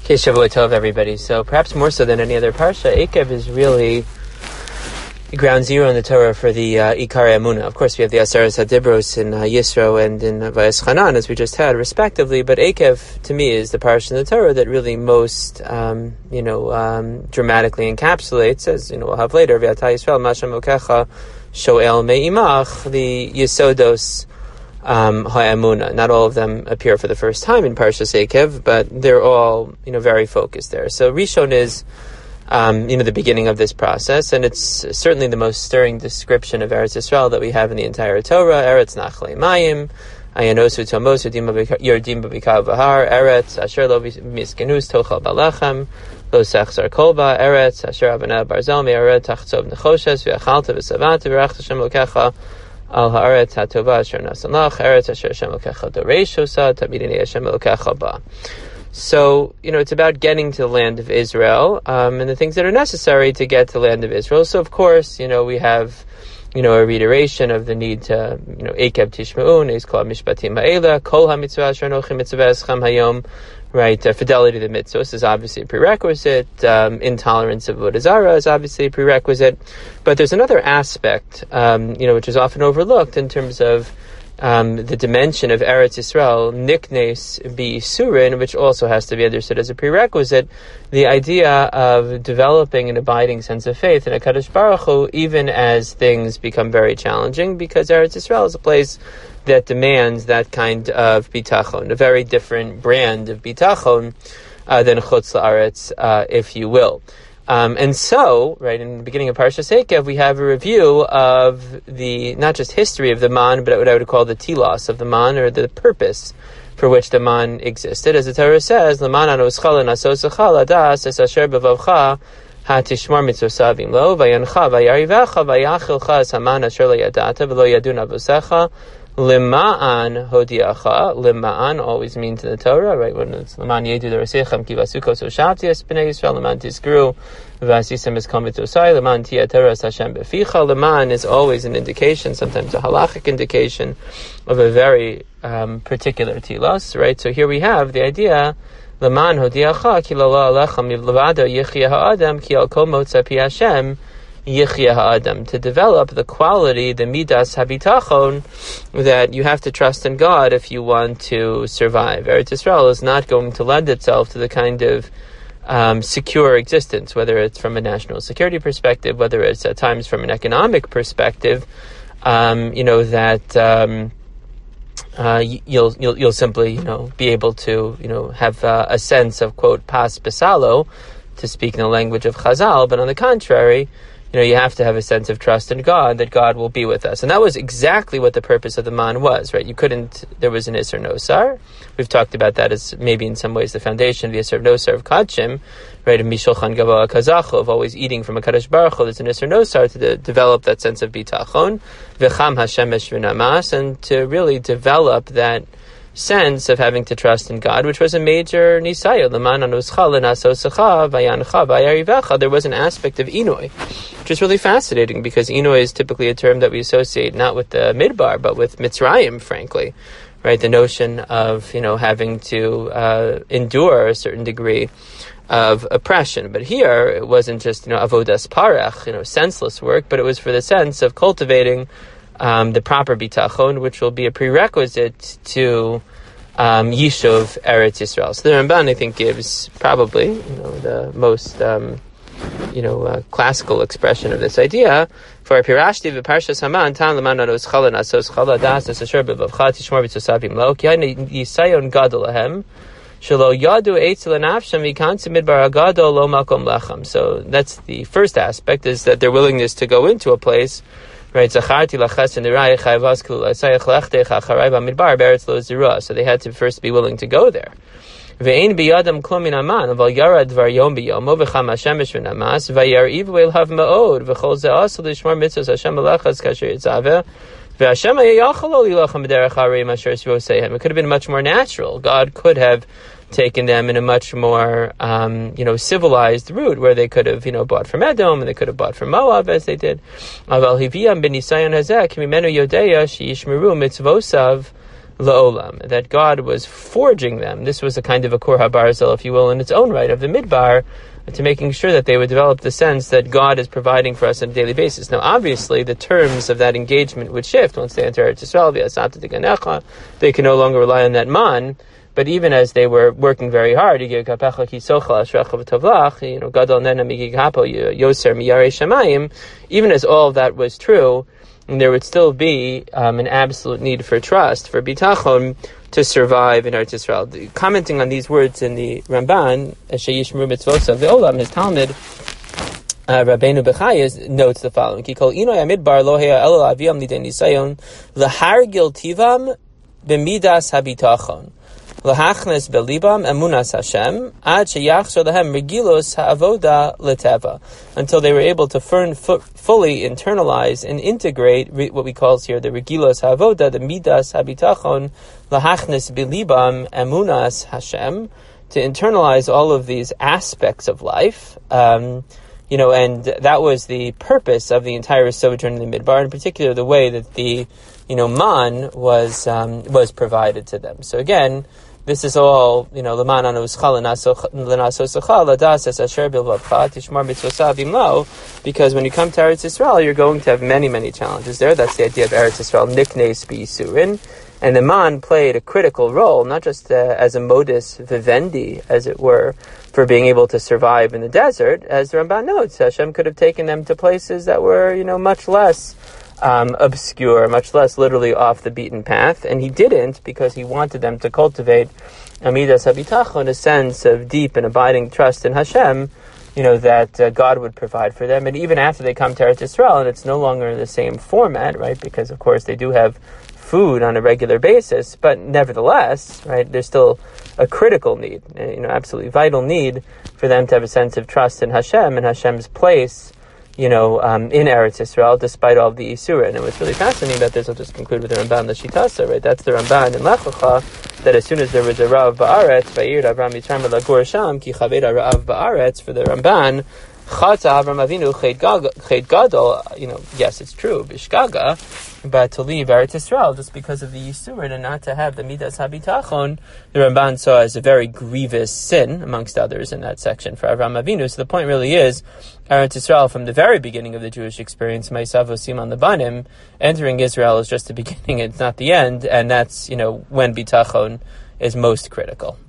Okay, Shavua Tov, everybody. So perhaps more so than any other parsha, Ekev is really ground zero in the Torah for the Ikar Emunah. Of course, we have the Aseres HaDibros in Yisro and in Vayeschanan, as we just had, respectively. But Ekev, to me, is the parsha in the Torah that really most, dramatically encapsulates, as we'll have later, V'ata Yisrael, Mashem Okecha, Shoel Me'imach, the Yesodos Ha'emunah. Not all of them appear for the first time in Parshas Ekev, but they're all, very focused there. So Rishon is, the beginning of this process, and it's certainly the most stirring description of Eretz Yisrael that we have in the entire Torah. Eretz Nachlei Mayim, Ayanosu Tomosu Yordim B'Bikav V'Har, Eretz Asher Lo Miskenus Tochal Balechem, Lo Sechzar Kolba, Eretz Asher Abanah Barzel Me'aret Tachtzov Nechoshes V'Achalta V'Savanta V'Rachta Shem Lokecha Al Haaretz HaTova Asher Nasan Lach, Eretz Asher Shem Lokecha Doresh Osa Tamidinei Hashem Lokecha Ba. So, it's about getting to the land of Israel, and the things that are necessary to get to the land of Israel. So, of course, we have, a reiteration of the need to, Ekev Tishma'un, Eis Kol Mishpatim Ha'ela, Kol HaMitzvah Asher Anochi Mitzvah Eschem Hayom, right? Fidelity to the mitzvahs is obviously a prerequisite. Intolerance of Avodah Zarah is obviously a prerequisite. But there's another aspect, which is often overlooked in terms of the dimension of Eretz Yisrael, Niknes B'Yisurin, which also has to be understood as a prerequisite, the idea of developing an abiding sense of faith in HaKadosh Baruch Hu, even as things become very challenging, because Eretz Yisrael is a place that demands that kind of bitachon, a very different brand of bitachon than Chutz La'aretz, if you will. And so, right, in the beginning of Parshas Ekev, we have a review of the, not just history of the man, but what I would call the telos of the man, or the purpose for which the man existed. As the Torah says, L'man anoschal nasosecha ladas es asher b'vavcha hatishmar mitzvosavim lo, vayancha vayarivecha vayachilcha es haman asher lo yadata v'lo yadun avosecha Lima'an hodiacha. Lima'an always means in the Torah, right? When it's Liman yedu l'rasechem kivasukos oshatias b'nei Yisrael, Liman tiskru v'asisem es komitosai, Liman tiateras Hashem beficha. Liman is always an indication, sometimes a halachic indication, of a very particular tilos, right? So here we have the idea, Liman hodiacha ki lo alechem mivlevado yichya ha'adam ki al kol motza pi Hashem Yichya Ha'adam, to develop the quality, the midas habitachon, that you have to trust in God if you want to survive. Eretz Yisrael is not going to lend itself to the kind of secure existence, whether it's from a national security perspective, whether it's at times from an economic perspective, you'll simply, be able to, have a sense of, quote, pas besalo, to speak in the language of Chazal, but on the contrary, you have to have a sense of trust in God, that God will be with us. And that was exactly what the purpose of the man was, right? There was an Isser Nosar. We've talked about that as maybe in some ways the foundation of the Isser Nosar of Kachim, right? Of Mishulchan Gavoa Kazacho, of always eating from a Kadosh Baruch Hu. There's an Isser Nosar to develop that sense of bitachon, V'cham Hashemesh v'namas, and to really develop that sense of having to trust in God, which was a major nisayon. There was an aspect of Inoi, which is really fascinating, because Inoi is typically a term that we associate not with the Midbar, but with Mitzrayim, frankly, right? The notion of, having to endure a certain degree of oppression. But here, it wasn't just, avodas parech, senseless work, but it was for the sense of cultivating the proper bitachon, which will be a prerequisite to Yishuv Eretz Yisrael. So the Ramban, I think, gives probably the most classical expression of this idea. For Pirashti v'Parshas Haman, Tan l'man anos chala nasos chala das asher b'vavcha tishmor b'tzosavim lo ki yisayon gadol lahem shelo yadu eitz l'nafshem v'kantzim midbar agadol lo makom lechem. So that's the first aspect, is that their willingness to go into a place, right? So they had to first be willing to go there. It could have been much more natural. God could have taken them in a much more, civilized route, where they could have, bought from Edom, and they could have bought from Moab, as they did. la'olam, that God was forging them. This was a kind of a kor habarzel, if you will, in its own right, of the midbar, to making sure that they would develop the sense that God is providing for us on a daily basis. Now, obviously, the terms of that engagement would shift once they enter Eretz Yisrael. They can no longer rely on that man. But even as they were working very hard, even as all of that was true, there would still be an absolute need for trust, for bitachon, to survive in Eretz Yisrael. Commenting on these words in the Ramban, Sheyishmeru Mitzvosav Ve'olam, his Talmud, Rabbeinu Bechayas notes the following: Kikol inoy amidbar lo hea elo aviam lidei nisayon lehargil tivam b'midas habitachon lahachnes belibam emunas Hashem ad sheyachzor lehem regilos ha'avoda leteva, until they were able to fully internalize and integrate what we call here the regilos ha'avoda, the midas habitachon lahachnes belibam emunas Hashem, to internalize all of these aspects of life. And that was the purpose of the entire sojourn in the Midbar, in particular the way that the man was provided to them. So again, this is all, because when you come to Eretz Yisrael, you're going to have many, many challenges there. That's the idea of Eretz Yisrael, niknes b'yisurin. And the man played a critical role, not just as a modus vivendi, as it were, for being able to survive in the desert. As the Ramban notes, Hashem could have taken them to places that were, much less obscure, much less literally off the beaten path, and he didn't, because he wanted them to cultivate amidas habitachon, a sense of deep and abiding trust in Hashem, that God would provide for them. And even after they come to Eretz Yisrael, and it's no longer in the same format, right, because of course they do have food on a regular basis, but nevertheless, right, there's still a critical need, absolutely vital need for them to have a sense of trust in Hashem and Hashem's place in Eretz Yisrael, despite all of the Isura. And what's really fascinating about this, I'll just conclude with the Ramban L'Shitasa, right? That's the Ramban in Lech Lecha, that as soon as there was a Rav Ba'aretz, Va'ir Avram Yitzhak Lagor Sham, Ki Chaveda Rav Ba'aretz, for the Ramban, Chatza Avram Avinu Ched Gadol, yes, it's true, Bishgaga, but to leave Eretz Yisrael just because of the Yisurin and not to have the Midas HaBitachon, the Ramban saw as a very grievous sin, amongst others, in that section for Avram Avinu. So the point really is, Eretz Yisrael, from the very beginning of the Jewish experience, Ma'asav Siman Lebanim, entering Israel is just the beginning, it's not the end, and that's, when Bitachon is most critical.